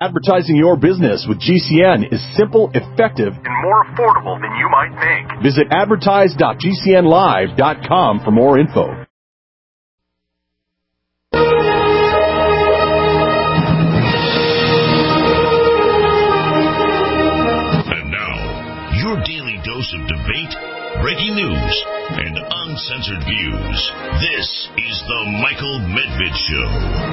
Advertising your business with GCN is simple, effective, and more affordable than you might think. Visit advertise.gcnlive.com for more info. And now, your daily dose of debate, breaking news, and uncensored views. This is the Michael Medved Show.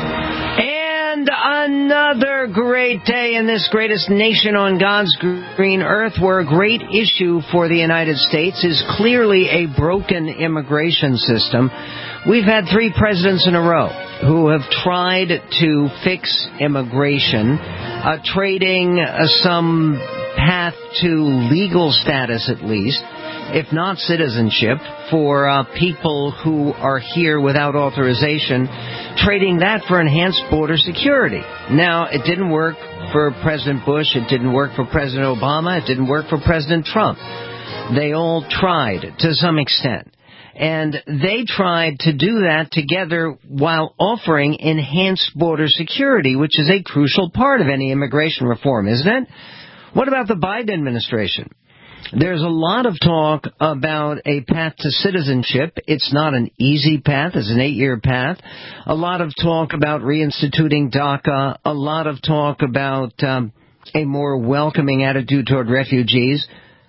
And another great day in this greatest nation on God's green earth, where a great issue for the United States is clearly a broken immigration system. We've had 3 presidents in a row who have tried to fix immigration, trading some path to legal status at least, if not citizenship, for people who are here without authorization, trading that for enhanced border security. Now, it didn't work for President Bush, it didn't work for President Obama, it didn't work for President Trump. They all tried to some extent. And they tried to do that together while offering enhanced border security, which is a crucial part of any immigration reform, isn't it? What about the Biden administration? There's a lot of talk about a path to citizenship. It's not an easy path. It's an 8-year path. A lot of talk about reinstituting DACA. A lot of talk about a more welcoming attitude toward refugees.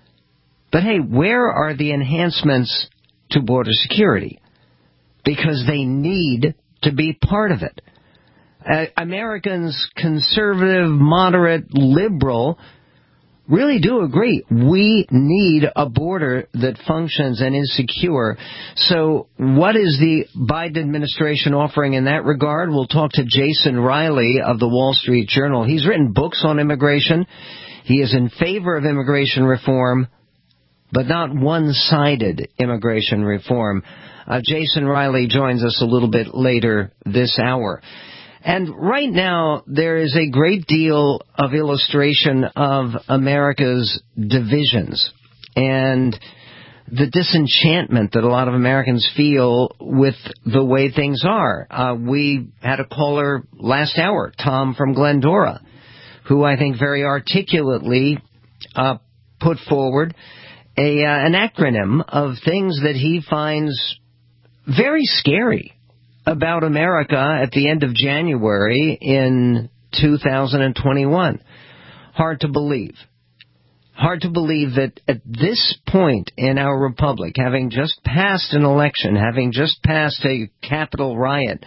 But hey, where are the enhancements to border security? Because they need to be part of it. Americans, conservative, moderate, liberal, really do agree. We need a border that functions and is secure. So what is the Biden administration offering in that regard? We'll talk to Jason Riley of the Wall Street Journal. He's written books on immigration. He is in favor of immigration reform, but not one-sided immigration reform. Jason Riley joins us a little bit later this hour. And right now, there is a great deal of illustration of America's divisions and the disenchantment that a lot of Americans feel with the way things are. We had a caller last hour, Tom from Glendora, who I think very articulately put forward an acronym of things that he finds very scary about America at the end of January in 2021. Hard to believe. Hard to believe that at this point in our republic, having just passed an election, having just passed a Capitol riot,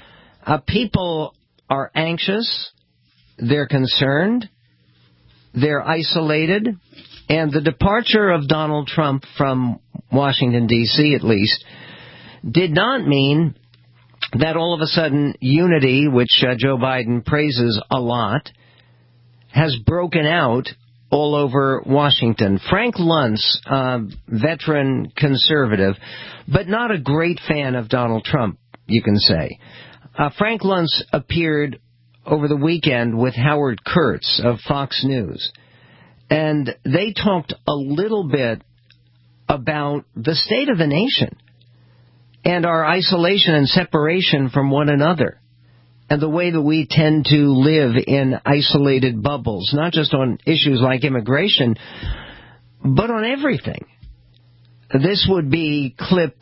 people are anxious, they're concerned, they're isolated, and the departure of Donald Trump from Washington, D.C. at least, did not mean that all of a sudden unity, which Joe Biden praises a lot, has broken out all over Washington. Frank Luntz, veteran conservative, but not a great fan of Donald Trump, you can say. Frank Luntz appeared over the weekend with Howard Kurtz of Fox News, and they talked a little bit about the state of the nation and our isolation and separation from one another, and the way that we tend to live in isolated bubbles, not just on issues like immigration, but on everything. This would be clip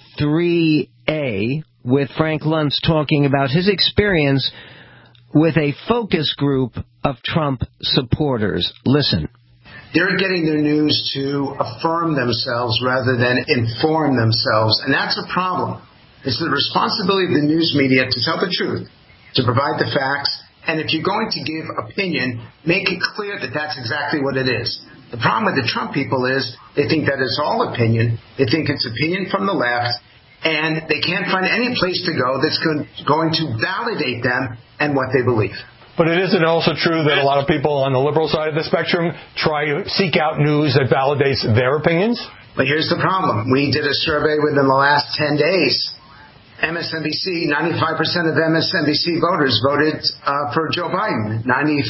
3A, with Frank Luntz talking about his experience with a focus group of Trump supporters. Listen. They're getting their news to affirm themselves rather than inform themselves, and that's a problem. It's the responsibility of the news media to tell the truth, to provide the facts, and if you're going to give opinion, make it clear that that's exactly what it is. The problem with the Trump people is they think that it's all opinion. They think it's opinion from the left, and they can't find any place to go that's going to validate them and what they believe. But it isn't also true that a lot of people on the liberal side of the spectrum try to seek out news that validates their opinions? But here's the problem. We did a survey within the last 10 days. MSNBC, 95% of MSNBC voters voted for Joe Biden. 96%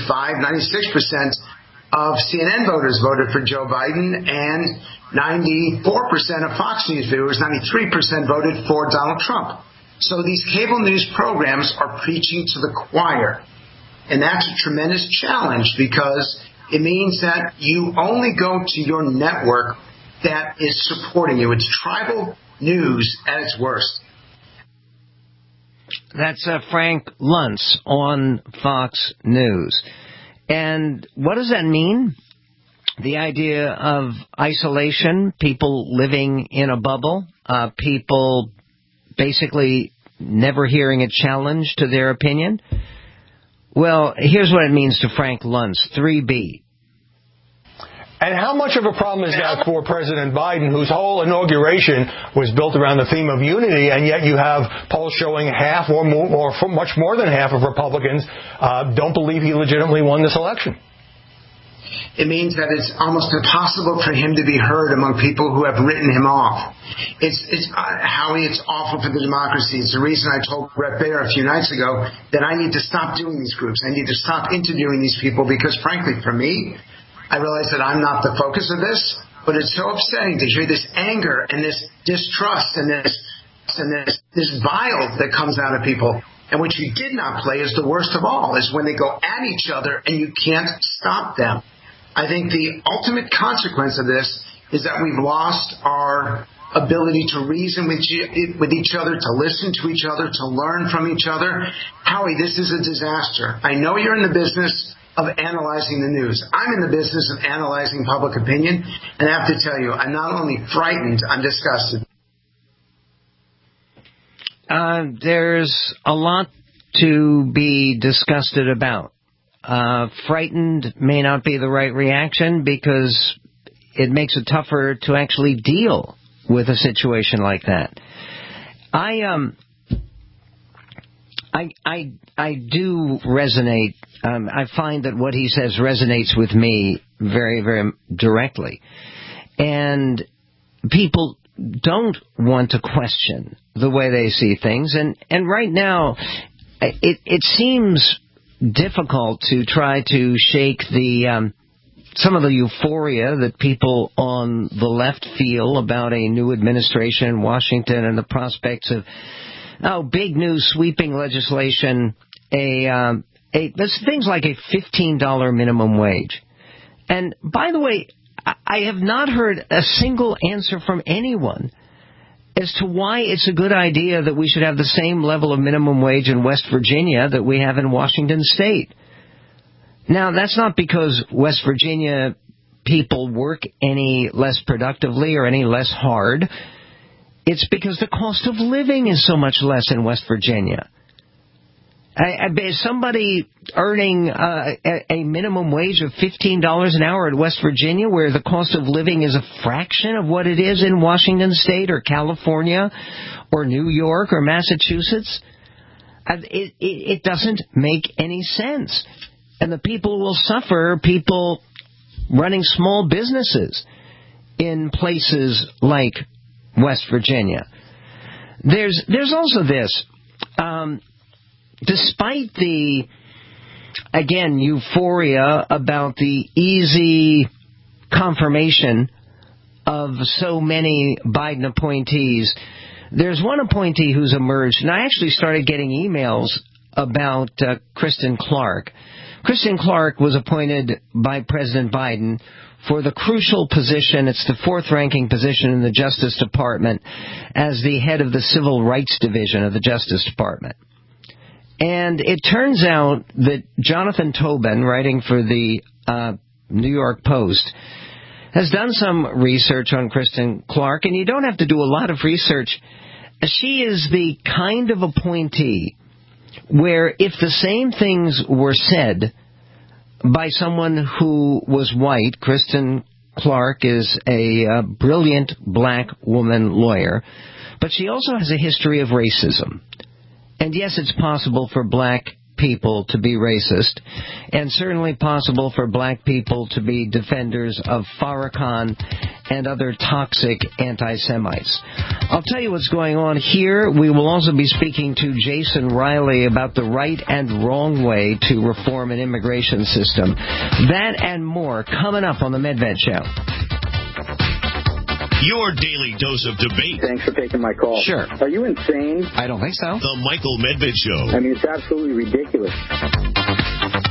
of CNN voters voted for Joe Biden, and 94% of Fox News viewers, 93% voted for Donald Trump. So these cable news programs are preaching to the choir. And that's a tremendous challenge because it means that you only go to your network that is supporting you. It's tribal news at its worst. That's Frank Luntz on Fox News. And what does that mean? The idea of isolation, people living in a bubble, people basically never hearing a challenge to their opinion. Well, here's what it means to Frank Luntz, 3B. And how much of a problem is that for President Biden, whose whole inauguration was built around the theme of unity, and yet you have polls showing half or more, or much more than half of Republicans don't believe he legitimately won this election? It means that it's almost impossible for him to be heard among people who have written him off. Howie, it's awful for the democracy. It's the reason I told Bret Baier a few nights ago that I need to stop doing these groups. I need to stop interviewing these people because, frankly, for me, I realize that I'm not the focus of this, but it's so upsetting to hear this anger and this distrust and this bile that comes out of people. And what you did not play is the worst of all, is when they go at each other and you can't stop them. I think the ultimate consequence of this is that we've lost our ability to reason with each other, to listen to each other, to learn from each other. Howie, this is a disaster. I know you're in the business of analyzing the news. I'm in the business of analyzing public opinion, and I have to tell you, I'm not only frightened, I'm disgusted. There's a lot to be disgusted about. Frightened may not be the right reaction because it makes it tougher to actually deal with a situation like that. I do resonate. I find that what he says resonates with me very, very directly. And people don't want to question the way they see things. And right now, it seems difficult to try to shake some of the euphoria that people on the left feel about a new administration in Washington and the prospects of big new sweeping legislation, there's things like a $15 minimum wage. And by the way, I have not heard a single answer from anyone as to why it's a good idea that we should have the same level of minimum wage in West Virginia that we have in Washington State. Now, that's not because West Virginia people work any less productively or any less hard. It's because the cost of living is so much less in West Virginia. Somebody earning a minimum wage of $15 an hour in West Virginia, where the cost of living is a fraction of what it is in Washington State or California or New York or Massachusetts, it doesn't make any sense. And the people will suffer, people running small businesses in places like West Virginia. There's also this. Despite the, again, euphoria about the easy confirmation of so many Biden appointees, there's one appointee who's emerged, and I actually started getting emails about Kristen Clarke. Kristen Clarke was appointed by President Biden for the crucial position, it's the fourth-ranking position in the Justice Department, as the head of the Civil Rights Division of the Justice Department. And it turns out that Jonathan Tobin, writing for the New York Post, has done some research on Kristen Clarke, and you don't have to do a lot of research. She is the kind of appointee where if the same things were said by someone who was white, Kristen Clarke is a brilliant black woman lawyer, but she also has a history of racism. And yes, it's possible for black people to be racist, and certainly possible for black people to be defenders of Farrakhan and other toxic anti-Semites. I'll tell you what's going on here. We will also be speaking to Jason Riley about the right and wrong way to reform an immigration system. That and more coming up on the Medved Show. Your daily dose of debate. Thanks for taking my call. Sure. Are you insane? I don't think so. The Michael Medved Show. I mean, it's absolutely ridiculous.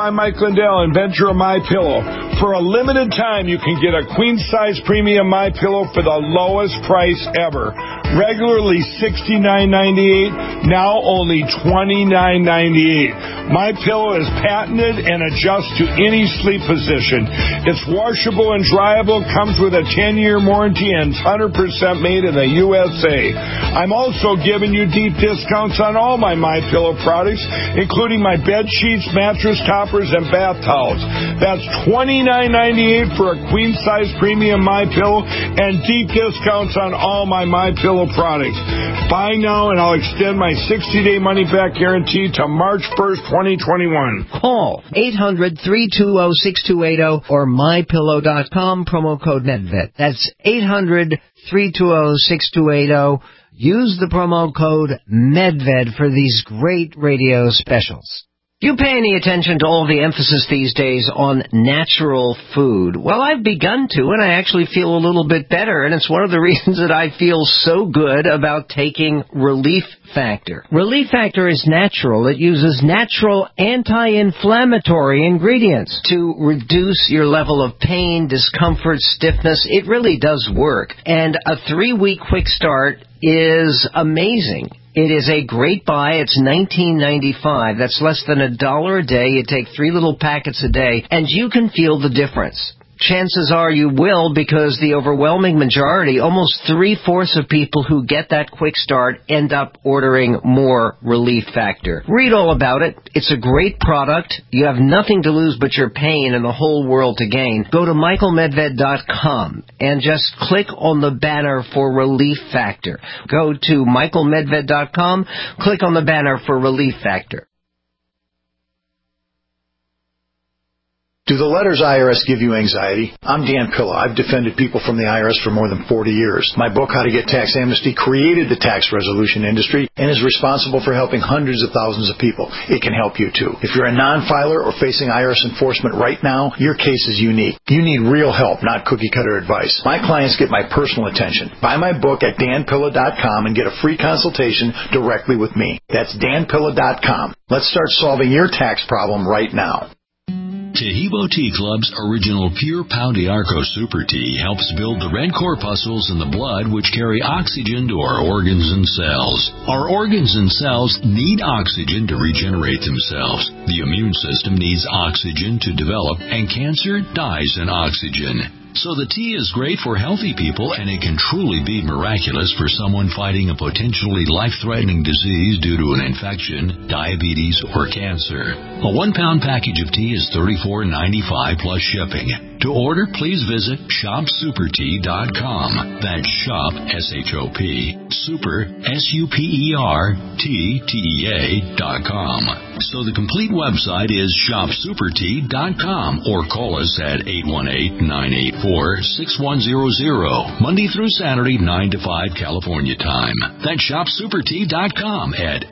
I'm Mike Lindell, inventor of MyPillow. For a limited time, you can get a queen-size premium MyPillow for the lowest price ever. Regularly $69.98, now only $29.98. MyPillow is patented and adjusts to any sleep position. It's washable and dryable, comes with a 10-year warranty, and 100% made in the USA. I'm also giving you deep discounts on all my MyPillow products, including my bed sheets, mattress toppers, and bath towels. That's $29.98 for a queen-size premium MyPillow, and deep discounts on all my MyPillow products. Buy now, and I'll extend my 60-day money-back guarantee to March 1st, 2021. Call 800-320-6280 or MyPillow.com, promo code MedVet. That's 800-320-6280. Use the promo code MedVed for these great radio specials. Do you pay any attention to all the emphasis these days on natural food? Well, I've begun to, and I actually feel a little bit better, and it's one of the reasons that I feel so good about taking Relief Factor. Relief Factor is natural. It uses natural anti-inflammatory ingredients to reduce your level of pain, discomfort, stiffness. It really does work. And a 3-week quick start is amazing. It is a great buy. It's $19.95. That's less than $1 a day. You take 3 little packets a day, and you can feel the difference. Chances are you will, because the overwhelming majority, almost 3/4 of people who get that quick start end up ordering more Relief Factor. Read all about it. It's a great product. You have nothing to lose but your pain and the whole world to gain. Go to michaelmedved.com and just click on the banner for Relief Factor. Go to michaelmedved.com, click on the banner for Relief Factor. Do the letters IRS give you anxiety? I'm Dan Pilla. I've defended people from the IRS for more than 40 years. My book, How to Get Tax Amnesty, created the tax resolution industry and is responsible for helping hundreds of thousands of people. It can help you, too. If you're a non-filer or facing IRS enforcement right now, your case is unique. You need real help, not cookie-cutter advice. My clients get my personal attention. Buy my book at danpilla.com and get a free consultation directly with me. That's danpilla.com. Let's start solving your tax problem right now. Tahibo Tea Club's original Pure Pau d'Arco Super Tea helps build the red corpuscles in the blood which carry oxygen to our organs and cells. Our organs and cells need oxygen to regenerate themselves. The immune system needs oxygen to develop, and cancer dies in oxygen. So the tea is great for healthy people, and it can truly be miraculous for someone fighting a potentially life-threatening disease due to an infection, diabetes, or cancer. A 1-pound package of tea is $34.95 plus shipping. To order, please visit shopsupertea.com. That's shop, S-H-O-P, super, S-U-P-E-R-T-T-E-A.com. So the complete website is shopsupertea.com, or call us at 818-984-6100, Monday through Saturday, 9 to 5 California time. That's shopsupertea.com at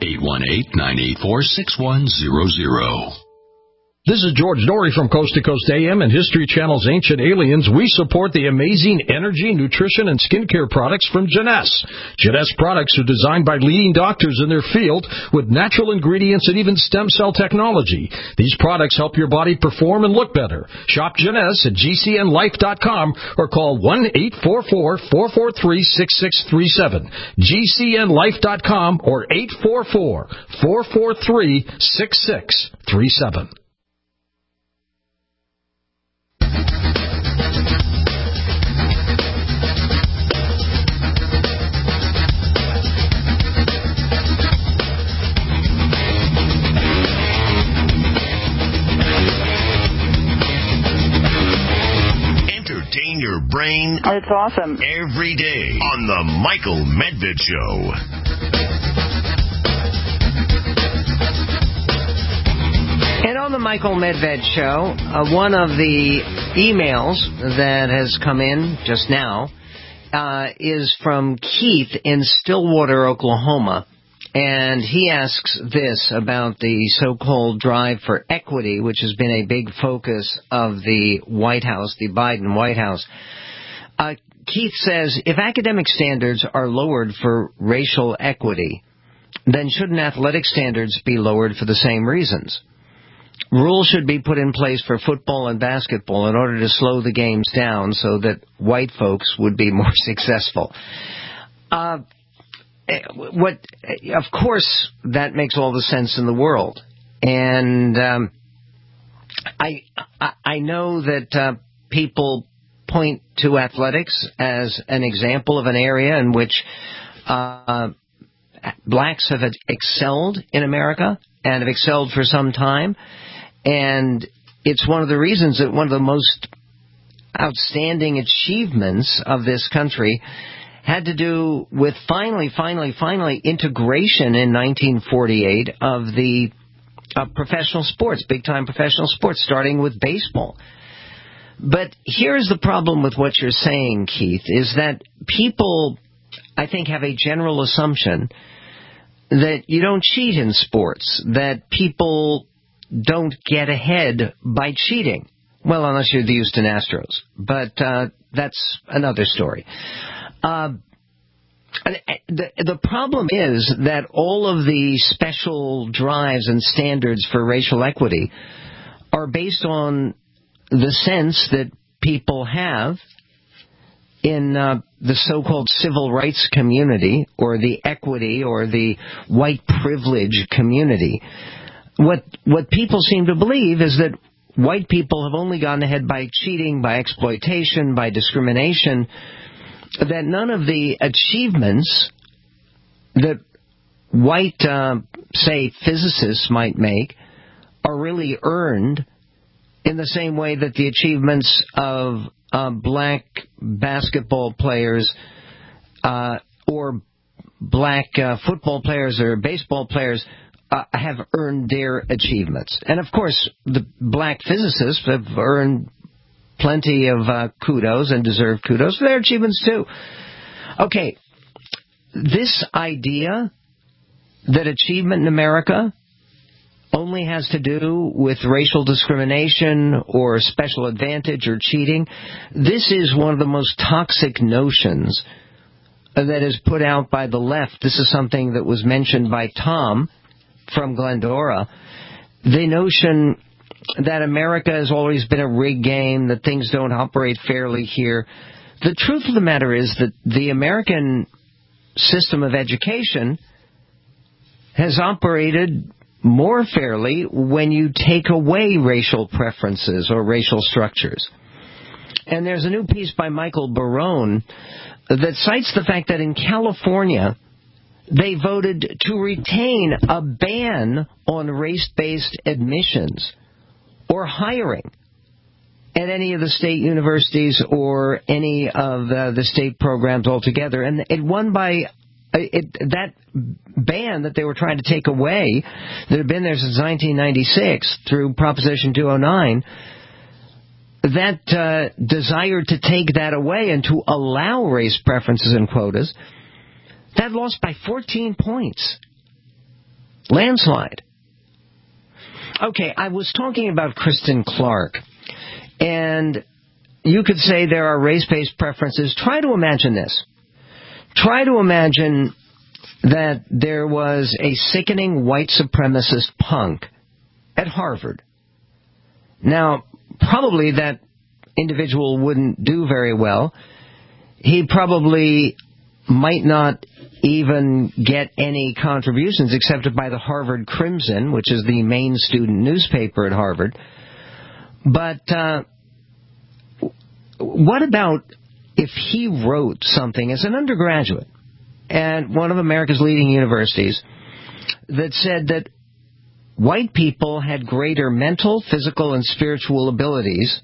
818-984-6100. This is George Dory from Coast to Coast AM and History Channel's Ancient Aliens. We support the amazing energy, nutrition, and skincare products from Jeunesse. Jeunesse products are designed by leading doctors in their field with natural ingredients and even stem cell technology. These products help your body perform and look better. Shop Jeunesse at GCNlife.com or call 1-844-443-6637. GCNlife.com or 844-443-6637. Entertain your brain. It's awesome. Every day on the Michael Medved Show. And on the Michael Medved Show, one of the emails that has come in just now is from Keith in Stillwater, Oklahoma. And he asks this about the so-called drive for equity, which has been a big focus of the White House, the Biden White House. Keith says, if academic standards are lowered for racial equity, then shouldn't athletic standards be lowered for the same reasons? rules should be put in place for football and basketball in order to slow the games down so that white folks would be more successful. Of course, that makes all the sense in the world. And I know that people point to athletics as an example of an area in which blacks have excelled in America and have excelled for some time. And it's one of the reasons that one of the most outstanding achievements of this country had to do with finally integration in 1948 of the professional sports, big-time professional sports, starting with baseball. But here's the problem with what you're saying, Keith, is that people, I think, have a general assumption that you don't cheat in sports, that people don't get ahead by cheating. Well, unless you're the Houston Astros. But that's another story. The problem is that all of the special drives and standards for racial equity are based on the sense that people have in the so-called civil rights community or the equity or the white privilege community. What people seem to believe is that white people have only gone ahead by cheating, by exploitation, by discrimination, that none of the achievements that white, say, physicists might make are really earned in the same way that the achievements of black basketball players or black football players or baseball players have earned their achievements. And, of course, the black physicists have earned plenty of kudos and deserve kudos for their achievements, too. Okay, this idea that achievement in America only has to do with racial discrimination or special advantage or cheating, this is one of the most toxic notions that is put out by the left. This is something that was mentioned by Tom from Glendora. The notion that America has always been a rigged game, that things don't operate fairly here. The truth of the matter is that the American system of education has operated more fairly when you take away racial preferences or racial structures. And there's a new piece by Michael Barone that cites the fact that in California, they voted to retain a ban on race-based admissions or hiring at any of the state universities or any of the state programs altogether. And it won by that ban that they were trying to take away, that had been there since 1996 through Proposition 209, that desire to take that away and to allow race preferences and quotas, that lost by 14 points. Landslide. Okay, I was talking about Kristen Clark, and you could say there are race-based preferences. Try to imagine this. Try to imagine that there was a sickening white supremacist punk at Harvard. Now, probably that individual wouldn't do very well. He probably might not even get any contributions accepted by the Harvard Crimson, which is the main student newspaper at Harvard. But what about if he wrote something as an undergraduate at one of America's leading universities that said that white people had greater mental, physical, and spiritual abilities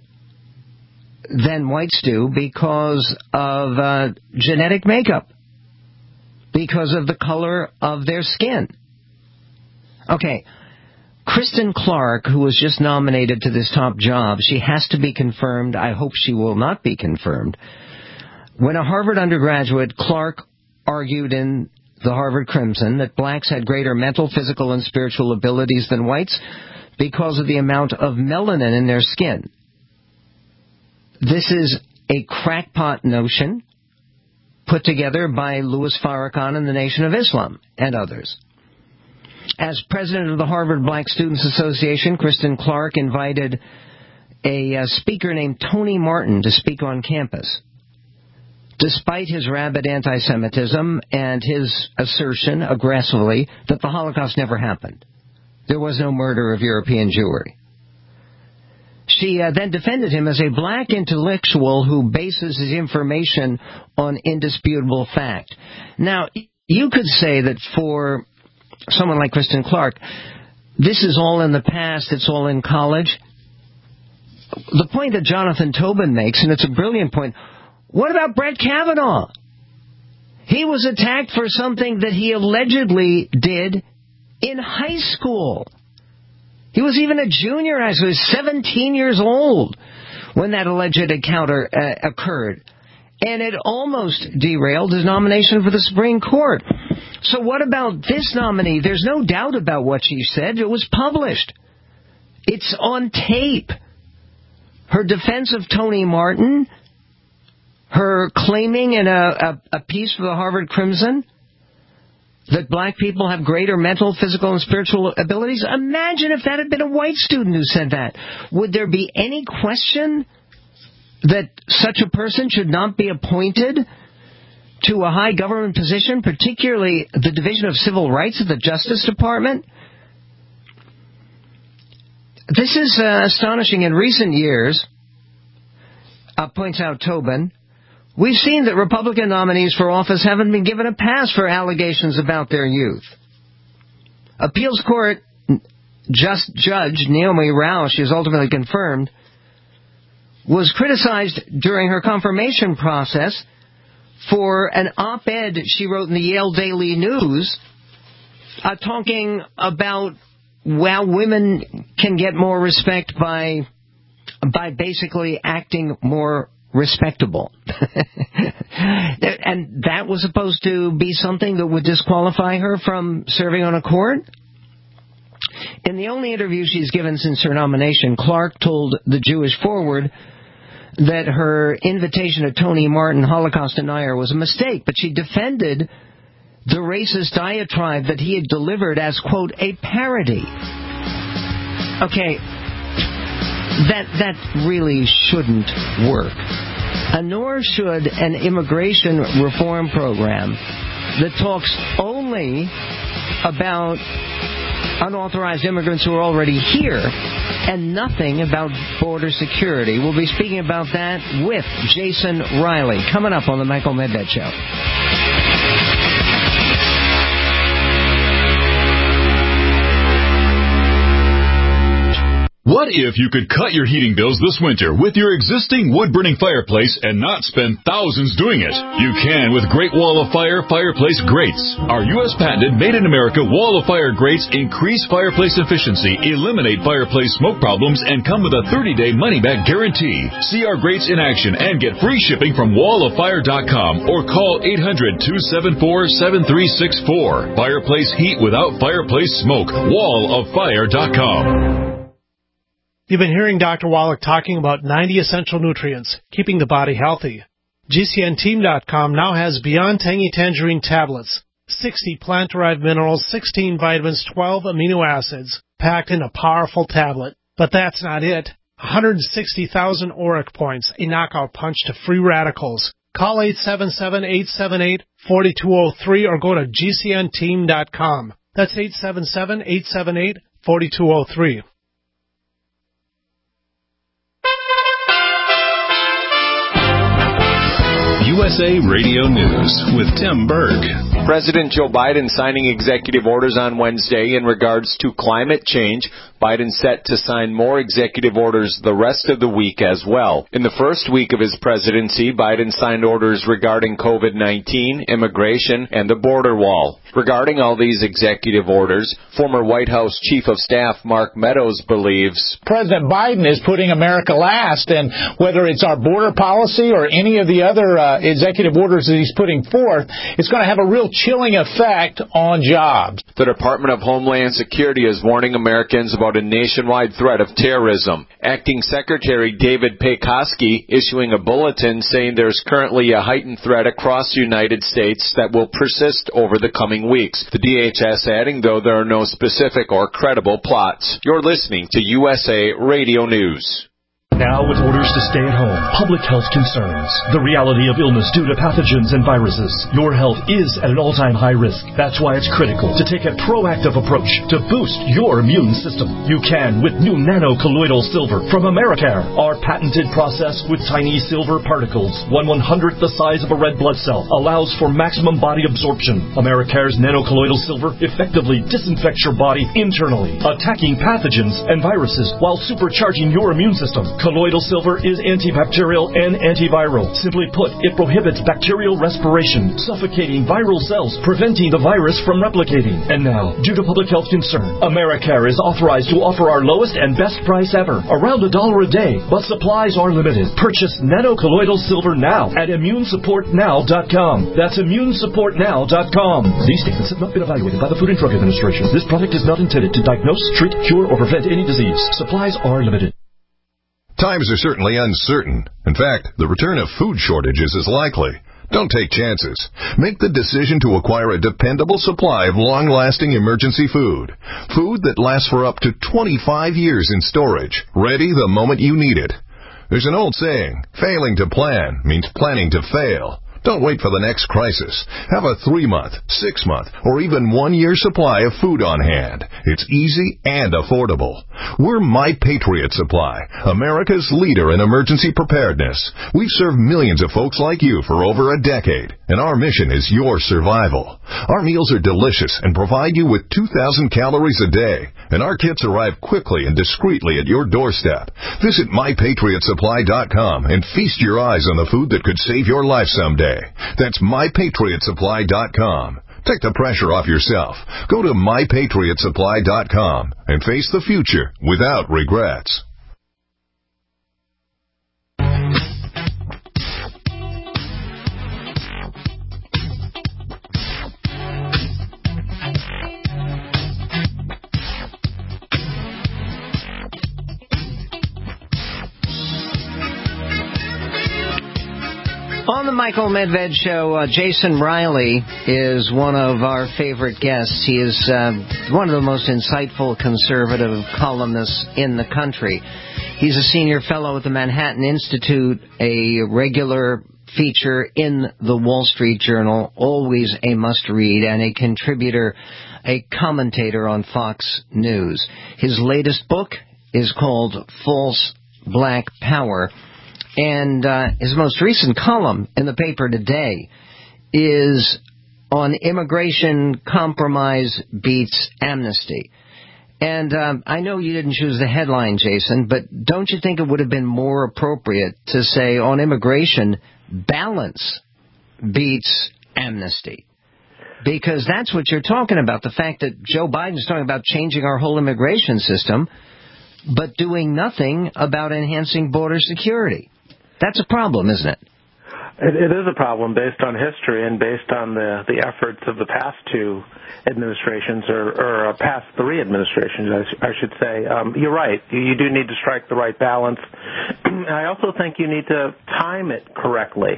than whites do because of genetic makeup, because of the color of their skin? Okay, Kristen Clark, who was just nominated to this top job, she has to be confirmed. I hope she will not be confirmed. When a Harvard undergraduate, Clark argued in the Harvard Crimson that blacks had greater mental, physical, and spiritual abilities than whites because of the amount of melanin in their skin. This is a crackpot notion put together by Louis Farrakhan and the Nation of Islam and others. As president of the Harvard Black Students Association, Kristen Clark invited a speaker named Tony Martin to speak on campus. Despite his rabid anti-Semitism and his assertion aggressively that the Holocaust never happened. There was no murder of European Jewry. She then defended him as a black intellectual who bases his information on indisputable fact. Now, you could say that for someone like Kristen Clark, this is all in the past, it's all in college. The point that Jonathan Tobin makes, and it's a brilliant point, what about Brett Kavanaugh? He was attacked for something that he allegedly did in high school. He was even a junior high school. He was 17 years old when that alleged encounter occurred. And it almost derailed his nomination for the Supreme Court. So what about this nominee? There's no doubt about what she said. It was published. It's on tape. Her defense of Tony Martin, her claiming in a piece for the Harvard Crimson that black people have greater mental, physical, and spiritual abilities. Imagine if that had been a white student who said that. Would there be any question that such a person should not be appointed to a high government position, particularly the Division of Civil Rights of the Justice Department? This is astonishing. In recent years, points out Tobin, we've seen that Republican nominees for office haven't been given a pass for allegations about their youth. Appeals Court Judge Naomi Rauch, she was ultimately confirmed, was criticized during her confirmation process for an op-ed she wrote in the Yale Daily News talking about how women can get more respect by basically acting more respectable. And that was supposed to be something that would disqualify her from serving on a court? In the only interview she's given since her nomination, Clark told the Jewish Forward that her invitation to Tony Martin, Holocaust denier, was a mistake, but she defended the racist diatribe that he had delivered as, quote, a parody. Okay, that really shouldn't work. Nor should an immigration reform program that talks only about unauthorized immigrants who are already here and nothing about border security. We'll be speaking about that with Jason Riley coming up on the Michael Medved Show. What if you could cut your heating bills this winter with your existing wood-burning fireplace and not spend thousands doing it? You can with Great Wall of Fire fireplace grates. Our U.S. patented made-in-America Wall of Fire grates increase fireplace efficiency, eliminate fireplace smoke problems, and come with a 30-day money-back guarantee. See our grates in action and get free shipping from walloffire.com or call 800-274-7364. Fireplace heat without fireplace smoke. walloffire.com. You've been hearing Dr. Wallach talking about 90 essential nutrients, keeping the body healthy. GCNteam.com now has Beyond Tangy Tangerine tablets, 60 plant-derived minerals, 16 vitamins, 12 amino acids, packed in a powerful tablet. But that's not it. 160,000 ORAC points, a knockout punch to free radicals. Call 877-878-4203 or go to GCNteam.com. That's 877-878-4203. USA Radio News with Tim Berg. President Joe Biden signing executive orders on Wednesday in regards to climate change. Biden set to sign more executive orders the rest of the week as well. In the first week of his presidency, Biden signed orders regarding COVID-19, immigration, and the border wall. Regarding all these executive orders, former White House Chief of Staff Mark Meadows believes President Biden is putting America last, and whether it's our border policy or any of the other executive orders that he's putting forth, it's going to have a real chilling effect on jobs. The Department of Homeland Security is warning Americans about about a nationwide threat of terrorism. Acting Secretary David Pekoski issuing a bulletin saying there's currently a heightened threat across the United States that will persist over the coming weeks. The DHS adding, though, there are no specific or credible plots. You're listening to USA Radio News. Now with orders to stay at home, public health concerns, the reality of illness due to pathogens and viruses, your health is at an all-time high risk. That's why it's critical to take a proactive approach to boost your immune system. You can with new nano-colloidal silver from Americare. Our patented process with tiny silver particles, 1/100th the size of a red blood cell, allows for maximum body absorption. Americare's nano-colloidal silver effectively disinfects your body internally, attacking pathogens and viruses while supercharging your immune system. Colloidal silver is antibacterial and antiviral. Simply put, it prohibits bacterial respiration, suffocating viral cells, preventing the virus from replicating. And now, due to public health concern, Americare is authorized to offer our lowest and best price ever, around $1 a day, but supplies are limited. Purchase nano-colloidal silver now at immunesupportnow.com. That's immunesupportnow.com. These statements have not been evaluated by the Food and Drug Administration. This product is not intended to diagnose, treat, cure, or prevent any disease. Supplies are limited. Times are certainly uncertain. In fact, the return of food shortages is likely. Don't take chances. Make the decision to acquire a dependable supply of long-lasting emergency food. Food that lasts for up to 25 years in storage, ready the moment you need it. There's an old saying, failing to plan means planning to fail. Don't wait for the next crisis. Have a 3-month, 6-month, or even 1-year supply of food on hand. It's easy and affordable. We're My Patriot Supply, America's leader in emergency preparedness. We've served millions of folks like you for over a decade, and our mission is your survival. Our meals are delicious and provide you with 2,000 calories a day, and our kits arrive quickly and discreetly at your doorstep. Visit MyPatriotSupply.com and feast your eyes on the food that could save your life someday. That's MyPatriotSupply.com. Take the pressure off yourself. Go to MyPatriotSupply.com and face the future without regrets. On the Michael Medved Show, Jason Riley is one of our favorite guests. He is one of the most insightful conservative columnists in the country. He's a senior fellow at the Manhattan Institute, a regular feature in the Wall Street Journal, always a must-read, and a contributor, a commentator on Fox News. His latest book is called False Black Power. And his most recent column in the paper today is on immigration compromise beats amnesty. And I know you didn't choose the headline, Jason, but don't you think it would have been more appropriate to say on immigration, balance beats amnesty? Because that's what you're talking about, the fact that Joe Biden's talking about changing our whole immigration system, but doing nothing about enhancing border security. That's a problem, isn't it? It is a problem based on history and based on the efforts of the past two administrations, or past three administrations, I should say. You're right. You do need to strike the right balance. I also think you need to time it correctly.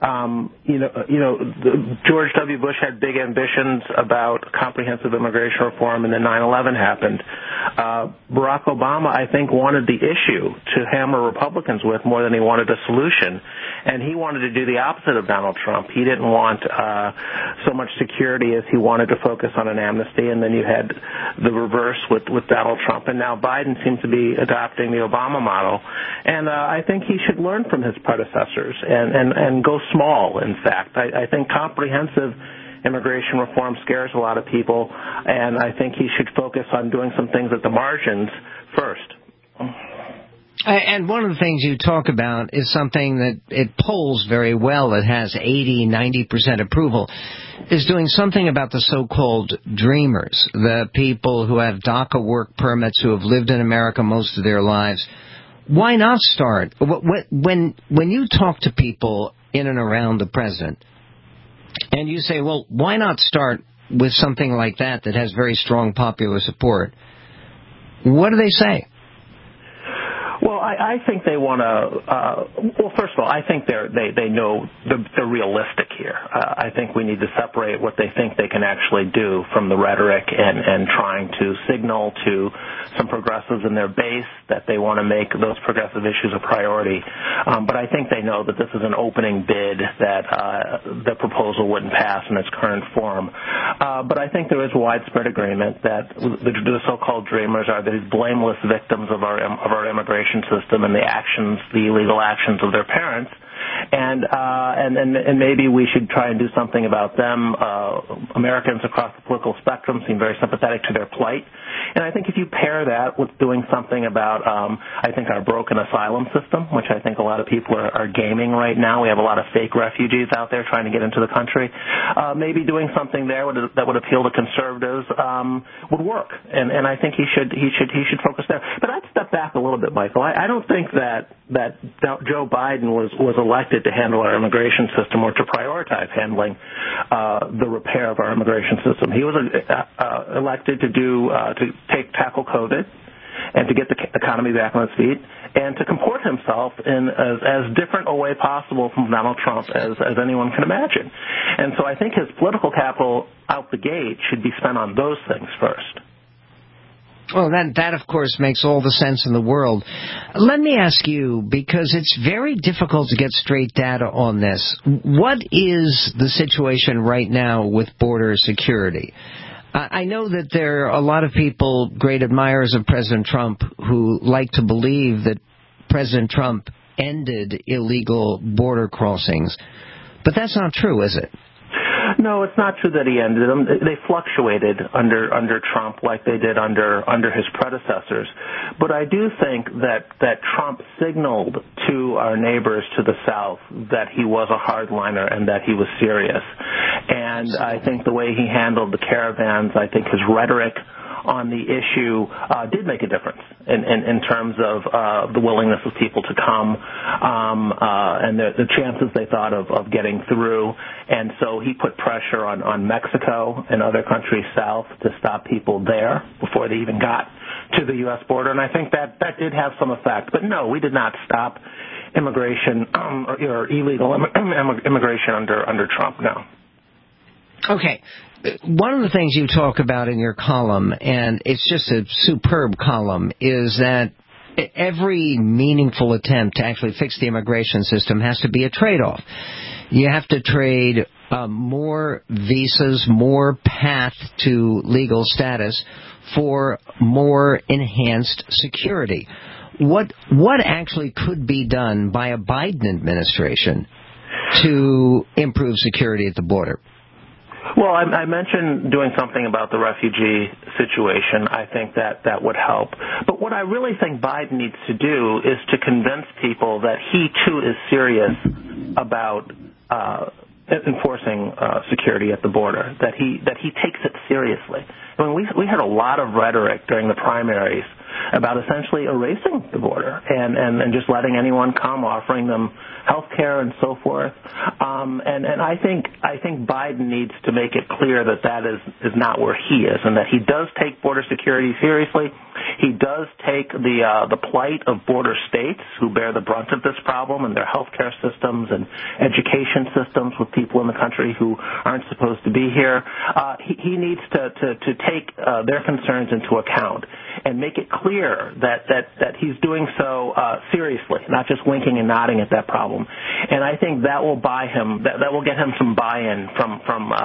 George W. Bush had big ambitions about comprehensive immigration reform, and then 9/11 happened. Barack Obama, I think, wanted the issue to hammer Republicans with more than he wanted a solution, and he wanted to do the opposite of Donald Trump. He didn't want so much security as he wanted to focus on an amnesty, and then you had the reverse with Donald Trump, and now Biden seems to be adopting the Obama model, and I think he should learn from his predecessors and go small, in fact. I think comprehensive immigration reform scares a lot of people, and I think he should focus on doing some things at the margins first. And one of the things you talk about is something that it polls very well. It has 80-90% approval, is doing something about the so-called dreamers, the people who have DACA work permits, who have lived in America most of their lives. Why not start? When you talk to people in and around the president, and you say, well, why not start with something like that has very strong popular support? What do they say? Well, I think they want to. Well, first of all, I think they know they're realistic here. I think we need to separate what they think they can actually do from the rhetoric and trying to signal to some progressives in their base that they want to make those progressive issues a priority. But I think they know that this is an opening bid, that the proposal wouldn't pass in its current form. But I think there is widespread agreement that the so-called dreamers are these blameless victims of our immigration system and the illegal actions of their parents. And maybe we should try and do something about them. Americans across the political spectrum seem very sympathetic to their plight. And I think if you pair that with doing something about, I think, our broken asylum system, which I think a lot of people are gaming right now. We have a lot of fake refugees out there trying to get into the country. Maybe doing something there that would appeal to conservatives would work. And I think he should focus there. But I'd step back a little bit, Michael. I don't think that Joe Biden was elected to handle our immigration system or to prioritize handling the repair of our immigration system. He was elected to tackle COVID and to get the economy back on its feet and to comport himself in as different a way possible from Donald Trump as anyone can imagine. And so I think his political capital out the gate should be spent on those things first. Well, that, of course, makes all the sense in the world. Let me ask you, because it's very difficult to get straight data on this, what is the situation right now with border security? I know that there are a lot of people, great admirers of President Trump, who like to believe that President Trump ended illegal border crossings. But that's not true, is it? No, it's not true that he ended them. They fluctuated under Trump like they did under his predecessors. But I do think that Trump signaled to our neighbors to the south that he was a hardliner and that he was serious. And I think the way he handled the caravans, I think his rhetoric on the issue did make a difference in terms of the willingness of people to come and the chances they thought of getting through. And so he put pressure on Mexico and other countries south to stop people there before they even got to the U.S. border. And I think that did have some effect. But no, we did not stop immigration or illegal immigration under Trump, no. Okay. One of the things you talk about in your column, and it's just a superb column, is that every meaningful attempt to actually fix the immigration system has to be a trade-off. You have to trade more visas, more path to legal status for more enhanced security. What actually could be done by a Biden administration to improve security at the border? Well, I mentioned doing something about the refugee situation. I think that would help. But what I really think Biden needs to do is to convince people that he, too, is serious about enforcing security at the border, that he takes it seriously. I mean, we had a lot of rhetoric during the primaries about essentially erasing the border and just letting anyone come, offering them health care and so forth. And I think Biden needs to make it clear that is not where he is, and that he does take border security seriously. He does take the plight of border states who bear the brunt of this problem and their health care systems and education systems with people in the country who aren't supposed to be here. He needs to take their concerns into account and make it clear that he's doing so seriously, not just winking and nodding at that problem. And I think that will that will get him some buy-in from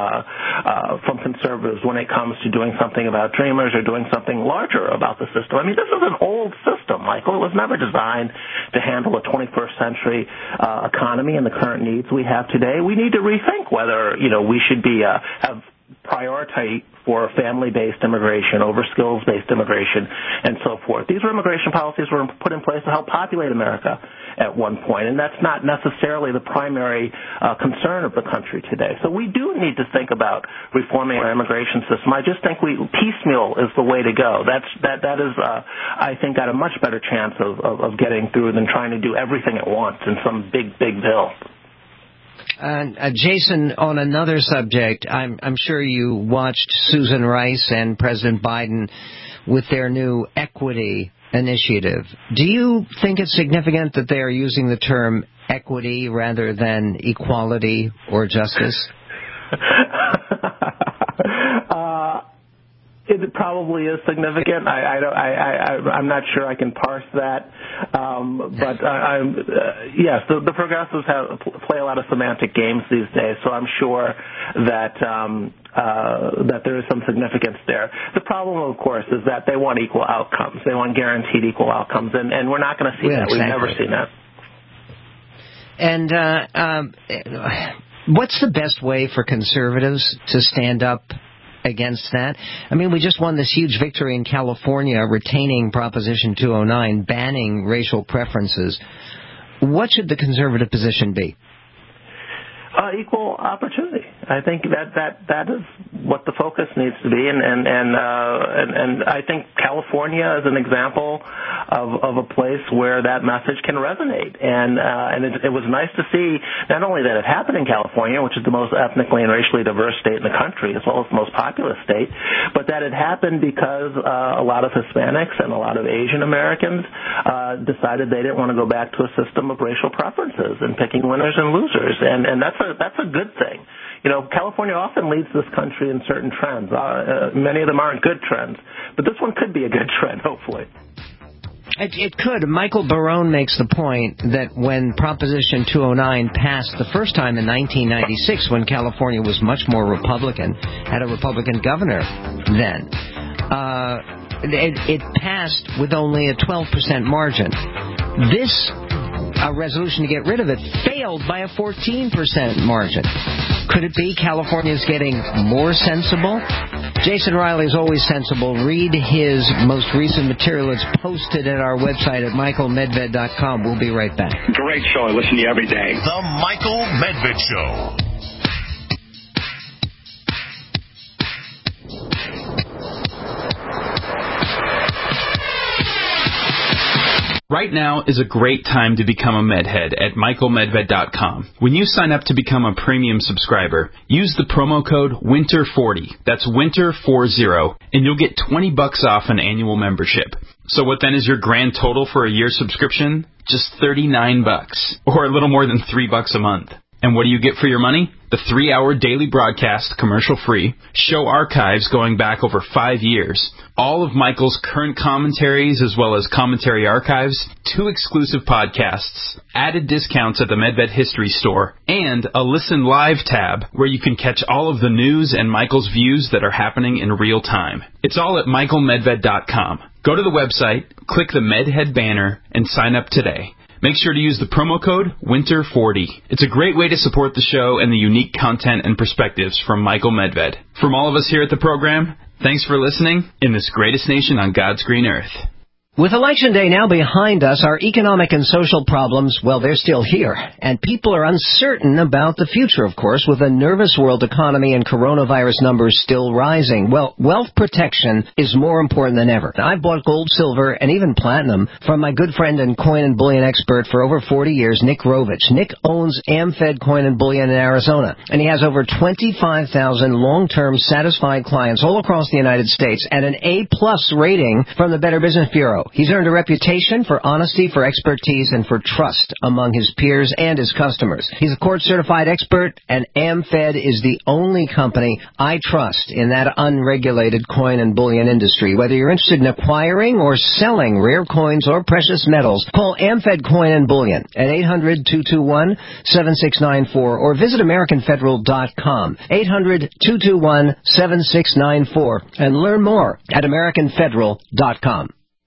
conservatives when it comes to doing something about dreamers or doing something larger about the system. I mean, this is an old system, Michael. It was never designed to handle a 21st century economy and the current needs we have today. We need to rethink whether we should be have priority for family-based immigration over skills-based immigration and so forth. These were immigration policies were put in place to help populate America at one point, and that's not necessarily the primary concern of the country today. So we do need to think about reforming our immigration system. I just think piecemeal is the way to go. That is, I think, got a much better chance of getting through than trying to do everything at once in some big bill. Jason, on another subject, I'm sure you watched Susan Rice and President Biden with their new equity initiative. Do you think it's significant that they are using the term equity rather than equality or justice? It probably is significant. I'm not sure I can parse that, but yes, the progressives play a lot of semantic games these days. So I'm sure that that there is some significance there. The problem, of course, is that they want equal outcomes. They want guaranteed equal outcomes, and we're not going to see that. Exactly. We've never seen that. And what's the best way for conservatives to stand up against that? I mean, we just won this huge victory in California, retaining Proposition 209, banning racial preferences. What should the conservative position be? Equal opportunity. I think that is what the focus needs to be, and I think California is an example of a place where that message can resonate, and it was nice to see not only that it happened in California, which is the most ethnically and racially diverse state in the country, as well as the most populous state, but that it happened because a lot of Hispanics and a lot of Asian Americans decided they didn't want to go back to a system of racial preferences and picking winners and losers, and that's a good thing. You know, California often leads this country in certain trends. Many of them aren't good trends, but this one could be a good trend, hopefully. It could. Michael Barone makes the point that when Proposition 209 passed the first time in 1996, when California was much more Republican, had a Republican governor then, it passed with only a 12% margin. This resolution to get rid of it failed by a 14% margin. Could it be California's getting more sensible? Jason Riley is always sensible. Read his most recent material. It's posted at our website at michaelmedved.com. We'll be right back. Great show. I listen to you every day. The Michael Medved Show. Right now is a great time to become a MedHead at michaelmedved.com. When you sign up to become a premium subscriber, use the promo code WINTER40. That's WINTER40, and you'll get $20 off an annual membership. So what then is your grand total for a year subscription? Just $39, or a little more than $3 a month. And what do you get for your money? The 3-hour daily broadcast, commercial-free, show archives going back over 5 years, all of Michael's current commentaries as well as commentary archives, 2 exclusive podcasts, added discounts at the MedVed History Store, and a Listen Live tab where you can catch all of the news and Michael's views that are happening in real time. It's all at michaelmedved.com. Go to the website, click the MedHead banner, and sign up today. Make sure to use the promo code WINTER40. It's a great way to support the show and the unique content and perspectives from Michael Medved. From all of us here at the program, thanks for listening in this greatest nation on God's green earth. With Election Day now behind us, our economic and social problems, well, they're still here. And people are uncertain about the future, of course, with a nervous world economy and coronavirus numbers still rising. Well, wealth protection is more important than ever. I've bought gold, silver, and even platinum from my good friend and coin and bullion expert for over 40 years, Nick Rovich. Nick owns AmFed Coin and Bullion in Arizona, and he has over 25,000 long-term satisfied clients all across the United States and an A-plus rating from the Better Business Bureau. He's earned a reputation for honesty, for expertise, and for trust among his peers and his customers. He's a court-certified expert, and AmFed is the only company I trust in that unregulated coin and bullion industry. Whether you're interested in acquiring or selling rare coins or precious metals, call AmFed Coin and Bullion at 800-221-7694 or visit AmericanFederal.com, 800-221-7694, and learn more at AmericanFederal.com.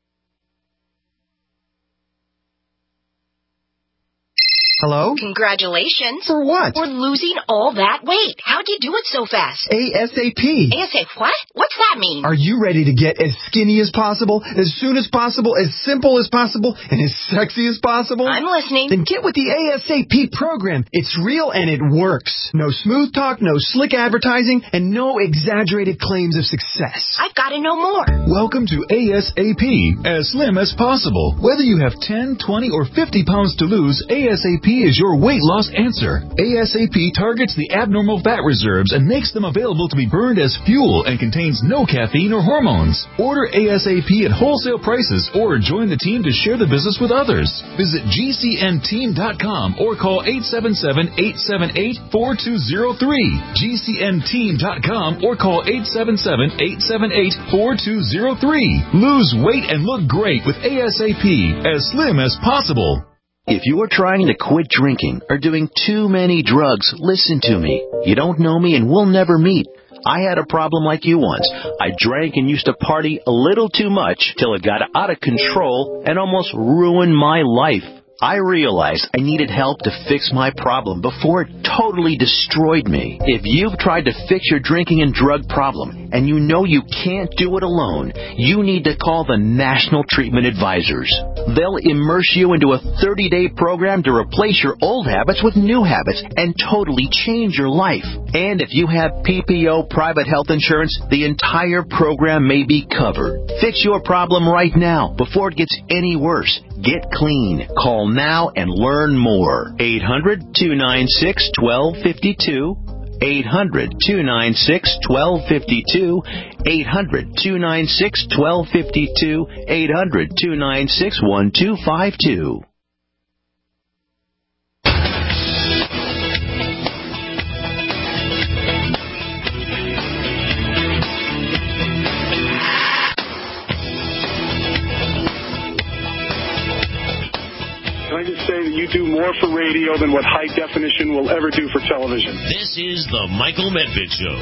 Hello? Congratulations. For what? For losing all that weight. How'd you do it so fast? ASAP. ASAP what? What's that mean? Are you ready to get as skinny as possible, as soon as possible, as simple as possible, and as sexy as possible? I'm listening. Then get with the ASAP program. It's real and it works. No smooth talk, no slick advertising, and no exaggerated claims of success. I've got to know more. Welcome to ASAP, as slim as possible. Whether you have 10, 20, or 50 pounds to lose, ASAP ASAP is your weight loss answer. ASAP targets the abnormal fat reserves and makes them available to be burned as fuel and contains no caffeine or hormones. Order ASAP at wholesale prices or join the team to share the business with others. Visit GCNteam.com or call 877-878-4203. GCNteam.com or call 877-878-4203. Lose weight and look great with ASAP, as slim as possible. If you're trying to quit drinking or doing too many drugs, listen to me. You don't know me and we'll never meet. I had a problem like you once. I drank and used to party a little too much till it got out of control and almost ruined my life. I realized I needed help to fix my problem before it totally destroyed me. If you've tried to fix your drinking and drug problem and you know you can't do it alone, you need to call the National Treatment Advisors. They'll immerse you into a 30-day program to replace your old habits with new habits and totally change your life. And if you have PPO private health insurance, the entire program may be covered. Fix your problem right now before it gets any worse. Get clean. Call now and learn more. 800-296-1252. 800-296-1252. 800-296-1252. 800-296-1252. Can I just say that you do more for radio than what high definition will ever do for television? This is the Michael Medved Show.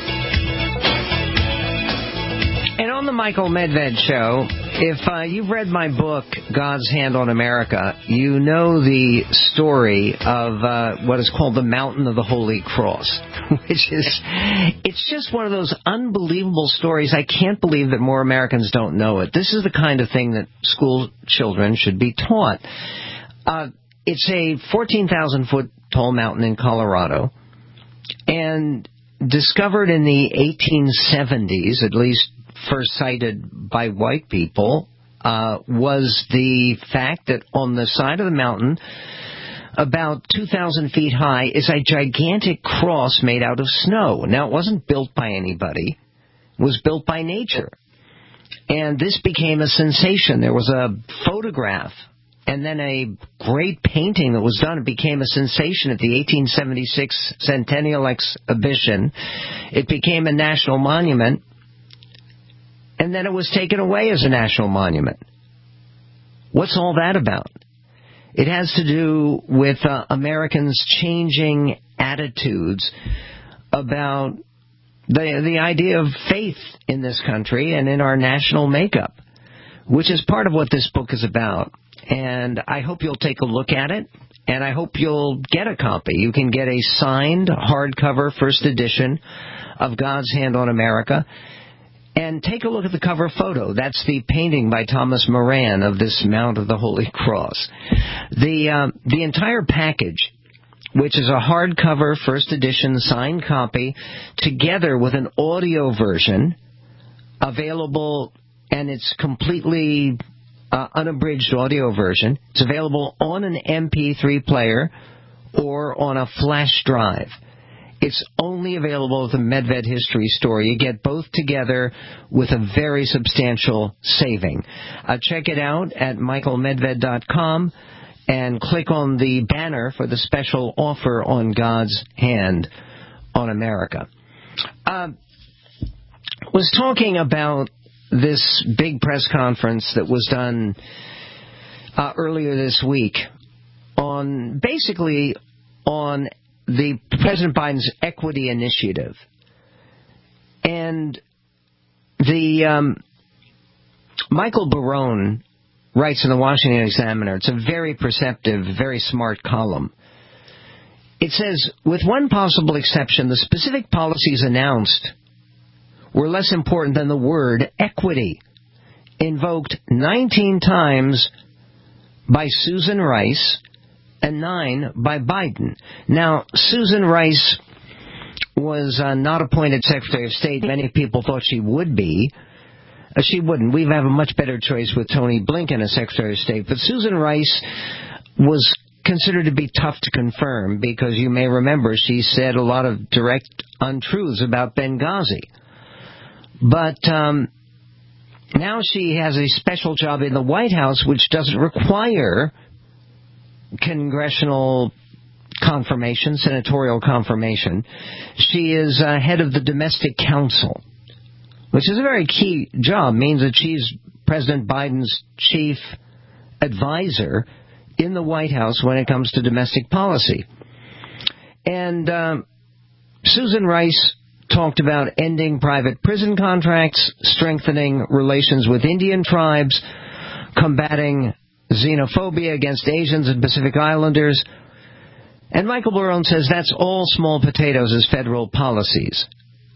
And on the Michael Medved Show, if you've read my book, God's Hand on America, you know the story of what is called the Mountain of the Holy Cross, which is, it's just one of those unbelievable stories. I can't believe that more Americans don't know it. This is the kind of thing that school children should be taught. It's a 14,000-foot tall mountain in Colorado, and discovered in the 1870s, at least first cited by white people, was the fact that on the side of the mountain, about 2,000 feet high, is a gigantic cross made out of snow. Now, it wasn't built by anybody. It was built by nature. And this became a sensation. There was a photograph and then a great painting that was done. It became a sensation at the 1876 Centennial Exhibition. It became a national monument, and then it was taken away as a national monument. What's all that about? It has to do with Americans changing attitudes about the idea of faith in this country and in our national makeup, which is part of what this book is about. And I hope you'll take a look at it, and I hope you'll get a copy. You can get a signed hardcover first edition of God's Hand on America. And take a look at the cover photo. That's the painting by Thomas Moran of this Mount of the Holy Cross. The entire package, which is a hardcover first edition signed copy, together with an audio version available, and it's completely unabridged audio version. It's available on an MP3 player or on a flash drive. It's only available at the Medved History Store. You get both together with a very substantial saving. Check it out at michaelmedved.com and click on the banner for the special offer on God's Hand on America. Was talking about this big press conference that was done earlier this week on basically on the President Biden's equity initiative. And the Michael Barone writes in the Washington Examiner. It's a very perceptive, very smart column. It says, with one possible exception, the specific policies announced were less important than the word equity, invoked 19 times by Susan Rice and 9 by Biden. Now, Susan Rice was not appointed Secretary of State. Many people thought she would be. She wouldn't. We have a much better choice with Tony Blinken as Secretary of State. But Susan Rice was considered to be tough to confirm because you may remember she said a lot of direct untruths about Benghazi. But now she has a special job in the White House which doesn't require congressional confirmation, senatorial confirmation. She is head of the Domestic Council, which is a very key job. Means that she's President Biden's chief advisor in the White House when it comes to domestic policy. And Susan Rice talked about ending private prison contracts, strengthening relations with Indian tribes, combating xenophobia against Asians and Pacific Islanders. And Michael Barone says that's all small potatoes as federal policies.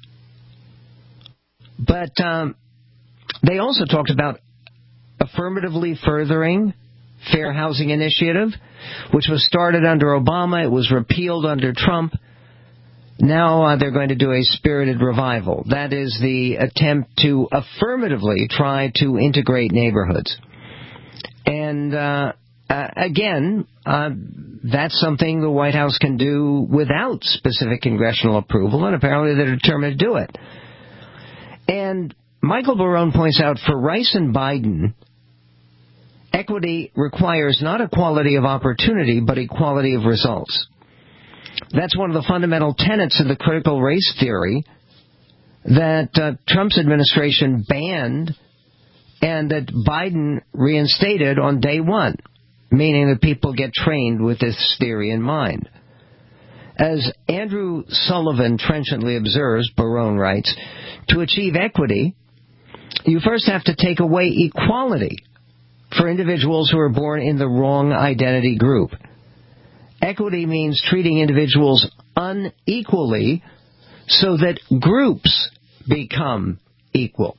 But they also talked about affirmatively furthering Fair Housing Initiative, which was started under Obama. It was repealed under Trump. Now they're going to do a spirited revival. That is the attempt to affirmatively try to integrate neighborhoods. And again, that's something the White House can do without specific congressional approval, and apparently they're determined to do it. And Michael Barone points out for Rice and Biden, equity requires not equality of opportunity, but equality of results. That's one of the fundamental tenets of the critical race theory that Trump's administration banned and that Biden reinstated on day one, meaning that people get trained with this theory in mind. As Andrew Sullivan trenchantly observes, Barone writes, to achieve equity, you first have to take away equality for individuals who are born in the wrong identity group. Equity means treating individuals unequally so that groups become equal.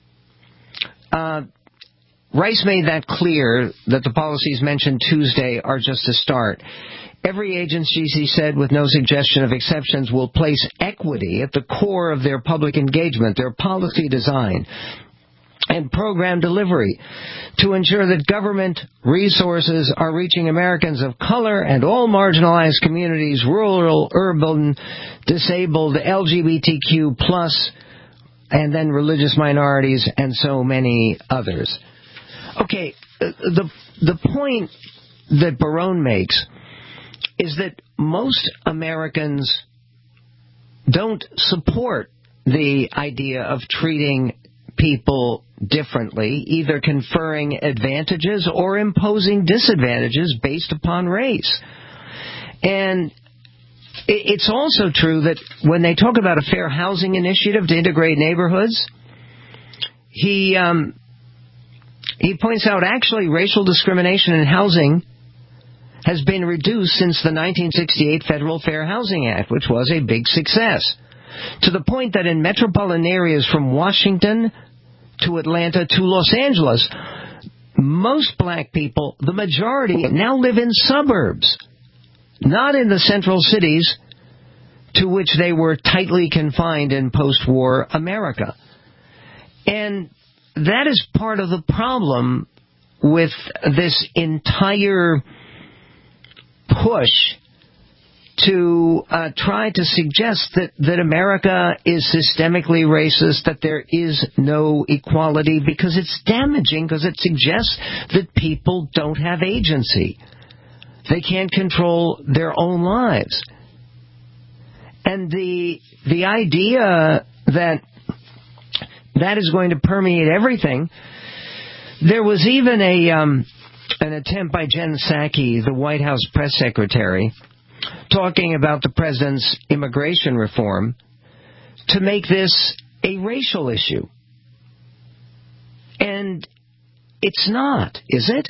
Rice made that clear that the policies mentioned Tuesday are just a start. Every agency, he said, with no suggestion of exceptions, will place equity at the core of their public engagement, their policy design, and program delivery to ensure that government resources are reaching Americans of color and all marginalized communities, rural, urban, disabled, LGBTQ+, and then religious minorities, and so many others. Okay, the point that Barone makes is that most Americans don't support the idea of treating people differently, either conferring advantages or imposing disadvantages based upon race. And it's also true that when they talk about a fair housing initiative to integrate neighborhoods, he points out actually racial discrimination in housing has been reduced since the 1968 Federal Fair Housing Act, which was a big success, to the point that in metropolitan areas from Washington to Atlanta to Los Angeles, most black people, the majority, now live in suburbs, not in the central cities to which they were tightly confined in post-war America. And that is part of the problem with this entire push to try to suggest that America is systemically racist, that there is no equality, because it's damaging, because it suggests that people don't have agency. They can't control their own lives. And the idea that is going to permeate everything. There was even an attempt by Jen Psaki, the White House press secretary, talking about the president's immigration reform, to make this a racial issue. And it's not, is it?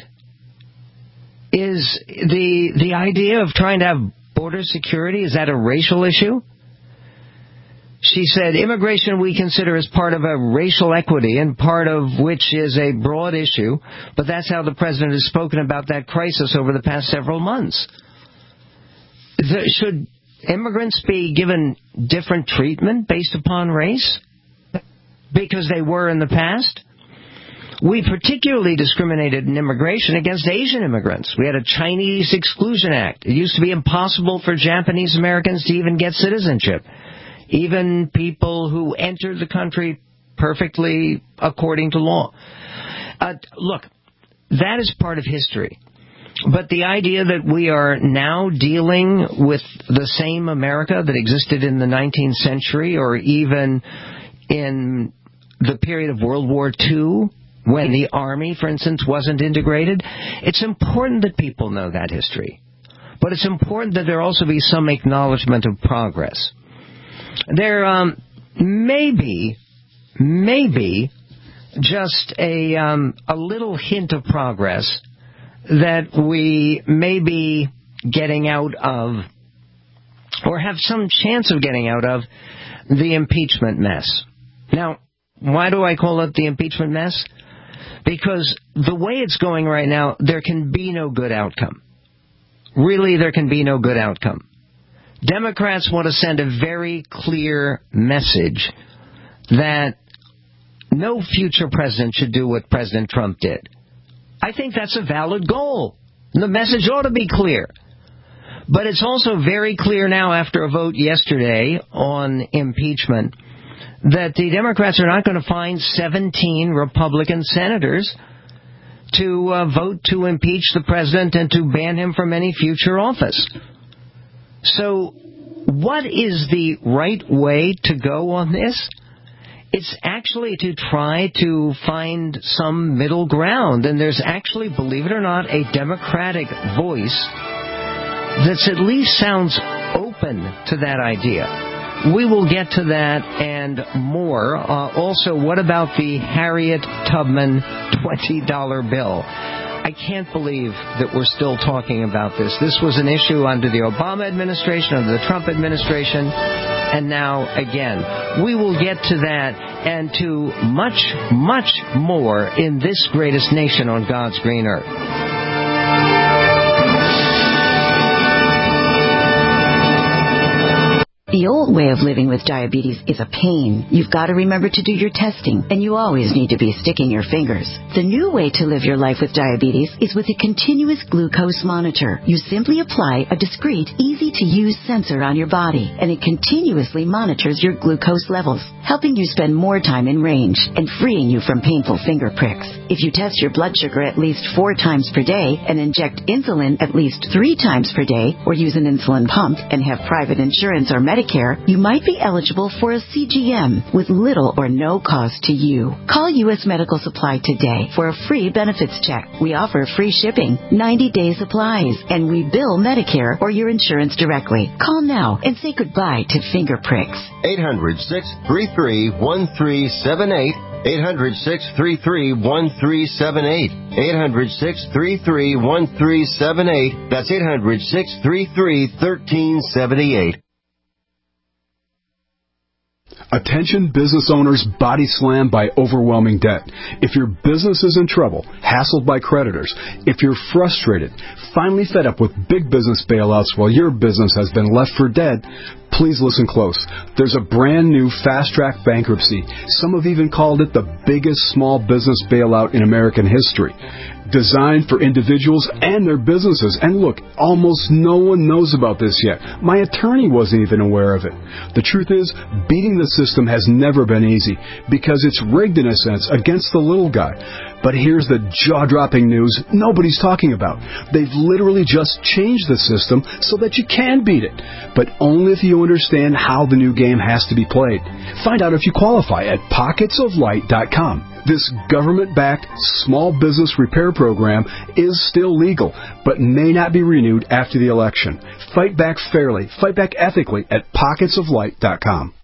Is the idea of trying to have border security, is that a racial issue? She said, immigration we consider as part of a racial equity, and part of which is a broad issue, but that's how the president has spoken about that crisis over the past several months. Should immigrants be given different treatment based upon race? Because they were in the past? We particularly discriminated in immigration against Asian immigrants. We had a Chinese Exclusion Act. It used to be impossible for Japanese Americans to even get citizenship. Even people who entered the country perfectly according to law. Look, that is part of history. But the idea that we are now dealing with the same America that existed in the 19th century or even in the period of World War II, when the Army, for instance, wasn't integrated, it's important that people know that history. But it's important that there also be some acknowledgement of progress. There may be just a little hint of progress that we may be getting out of, or have some chance of getting out of, the impeachment mess. Now, why do I call it the impeachment mess? Because the way it's going right now, there can be no good outcome. Really, there can be no good outcome. Democrats want to send a very clear message that no future president should do what President Trump did. I think that's a valid goal. The message ought to be clear. But it's also very clear now after a vote yesterday on impeachment that the Democrats are not going to find 17 Republican senators to vote to impeach the president and to ban him from any future office. So what is the right way to go on this? It's actually to try to find some middle ground. And there's actually, believe it or not, a Democratic voice that at least sounds open to that idea. We will get to that and more. Also, what about the Harriet Tubman $20 bill? I can't believe that we're still talking about this. This was an issue under the Obama administration, under the Trump administration, and now again. We will get to that and to much, much more in this greatest nation on God's green earth. The old way of living with diabetes is a pain. You've got to remember to do your testing, and you always need to be sticking your fingers. The new way to live your life with diabetes is with a continuous glucose monitor. You simply apply a discreet, easy-to-use sensor on your body, and it continuously monitors your glucose levels, helping you spend more time in range and freeing you from painful finger pricks. If you test your blood sugar at least 4 times per day and inject insulin at least 3 times per day, or use an insulin pump and have private insurance or Medicare, you might be eligible for a CGM with little or no cost to you. Call U.S. Medical Supply today for a free benefits check. We offer free shipping, 90-day supplies, and we bill Medicare or your insurance directly. Call now and say goodbye to finger pricks. 800-633-1378. 800-633-1378. 800-633-1378. That's 800-633-1378. Attention business owners body slammed by overwhelming debt. If your business is in trouble, hassled by creditors, if you're frustrated, finally fed up with big business bailouts while your business has been left for dead, please listen close. There's a brand new fast-track bankruptcy. Some have even called it the biggest small business bailout in American history. Designed for individuals and their businesses. And look, almost no one knows about this yet. My attorney wasn't even aware of it. The truth is, beating the system has never been easy because it's rigged in a sense against the little guy. But here's the jaw-dropping news nobody's talking about. They've literally just changed the system so that you can beat it, but only if you understand how the new game has to be played. Find out if you qualify at pocketsoflight.com. This government-backed small business repair program is still legal, but may not be renewed after the election. Fight back fairly, fight back ethically at pocketsoflight.com.